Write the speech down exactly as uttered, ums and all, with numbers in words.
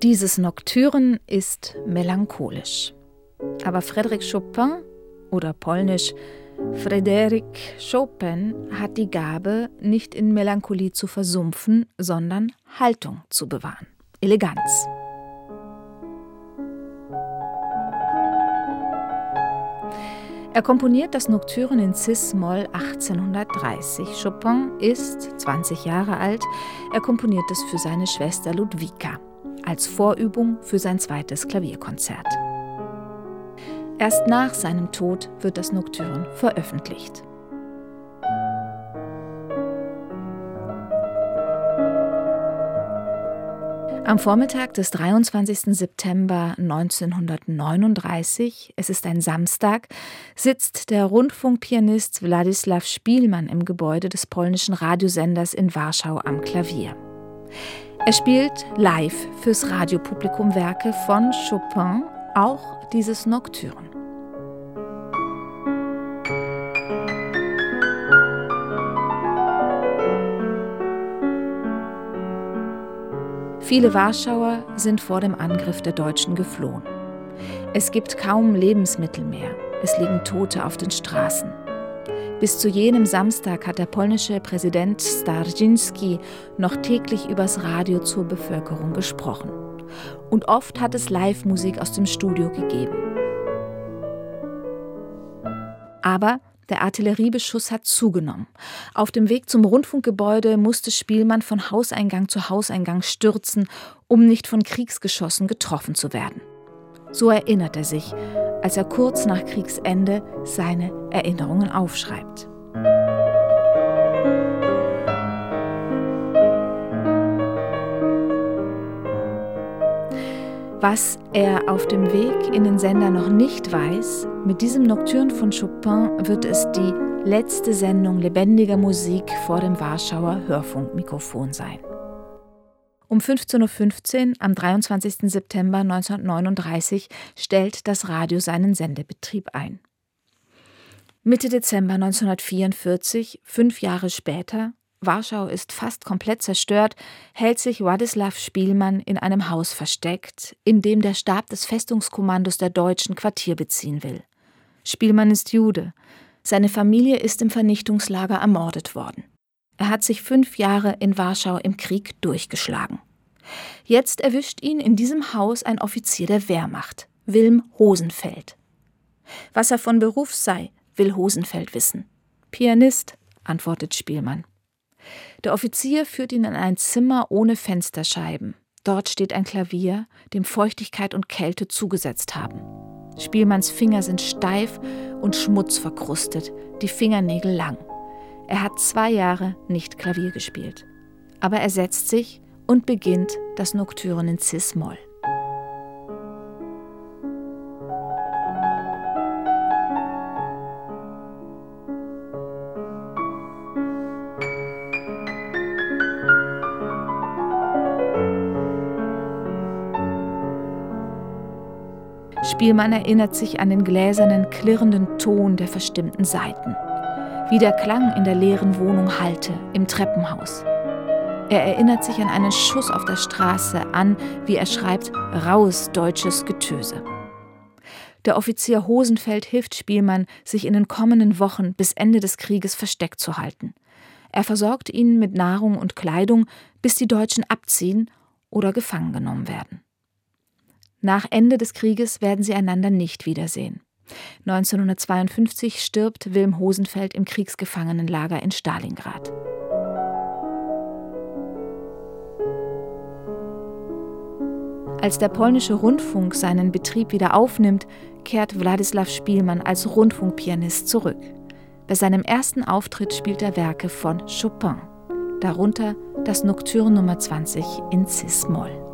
Dieses Nocturne ist melancholisch. Aber Frédéric Chopin oder polnisch Frédéric Chopin hat die Gabe, nicht in Melancholie zu versumpfen, sondern Haltung zu bewahren. Eleganz. Er komponiert das Nocturne in Cis-Moll achtzehnhundertdreißig. Chopin ist zwanzig Jahre alt. Er komponiert es für seine Schwester Ludwika als Vorübung für sein zweites Klavierkonzert. Erst nach seinem Tod wird das Nocturne veröffentlicht. Am Vormittag des dreiundzwanzigsten September neunzehnhundertneununddreißig, es ist ein Samstag, sitzt der Rundfunkpianist Władysław Szpilman im Gebäude des polnischen Radiosenders in Warschau am Klavier. Er spielt live fürs Radiopublikum Werke von Chopin, auch dieses Nocturne. Viele Warschauer sind vor dem Angriff der Deutschen geflohen. Es gibt kaum Lebensmittel mehr. Es liegen Tote auf den Straßen. Bis zu jenem Samstag hat der polnische Präsident Starzyński noch täglich übers Radio zur Bevölkerung gesprochen. Und oft hat es Live-Musik aus dem Studio gegeben. Aber der Artilleriebeschuss hat zugenommen. Auf dem Weg zum Rundfunkgebäude musste Szpilman von Hauseingang zu Hauseingang stürzen, um nicht von Kriegsgeschossen getroffen zu werden. So erinnert er sich, als er kurz nach Kriegsende seine Erinnerungen aufschreibt. Was er auf dem Weg in den Sender noch nicht weiß, mit diesem Nocturne von Chopin wird es die letzte Sendung lebendiger Musik vor dem Warschauer Hörfunkmikrofon sein. Um fünfzehn Uhr fünfzehn am dreiundzwanzigsten September neunzehnhundertneununddreißig stellt das Radio seinen Sendebetrieb ein. Mitte Dezember neunzehnhundertvierundvierzig, fünf Jahre später, Warschau ist fast komplett zerstört, hält sich Władysław Szpilman in einem Haus versteckt, in dem der Stab des Festungskommandos der Deutschen Quartier beziehen will. Szpilman ist Jude. Seine Familie ist im Vernichtungslager ermordet worden. Er hat sich fünf Jahre in Warschau im Krieg durchgeschlagen. Jetzt erwischt ihn in diesem Haus ein Offizier der Wehrmacht, Wilm Hosenfeld. Was er von Beruf sei, will Hosenfeld wissen. Pianist, antwortet Szpilman. Der Offizier führt ihn in ein Zimmer ohne Fensterscheiben. Dort steht ein Klavier, dem Feuchtigkeit und Kälte zugesetzt haben. Szpilmans Finger sind steif und schmutzverkrustet, die Fingernägel lang. Er hat zwei Jahre nicht Klavier gespielt. Aber er setzt sich und beginnt das Nocturne in Cis-Moll. Szpilman erinnert sich an den gläsernen, klirrenden Ton der verstimmten Saiten, wie der Klang in der leeren Wohnung hallte, im Treppenhaus. Er erinnert sich an einen Schuss auf der Straße, an, wie er schreibt, raues deutsches Getöse. Der Offizier Hosenfeld hilft Szpilman, sich in den kommenden Wochen bis Ende des Krieges versteckt zu halten. Er versorgt ihn mit Nahrung und Kleidung, bis die Deutschen abziehen oder gefangen genommen werden. Nach Ende des Krieges werden sie einander nicht wiedersehen. neunzehnhundertzweiundfünfzig stirbt Wilm Hosenfeld im Kriegsgefangenenlager in Stalingrad. Als der polnische Rundfunk seinen Betrieb wieder aufnimmt, kehrt Władysław Szpilman als Rundfunkpianist zurück. Bei seinem ersten Auftritt spielt er Werke von Chopin, darunter das Nocturne Nummer zwanzig in Cis-Moll.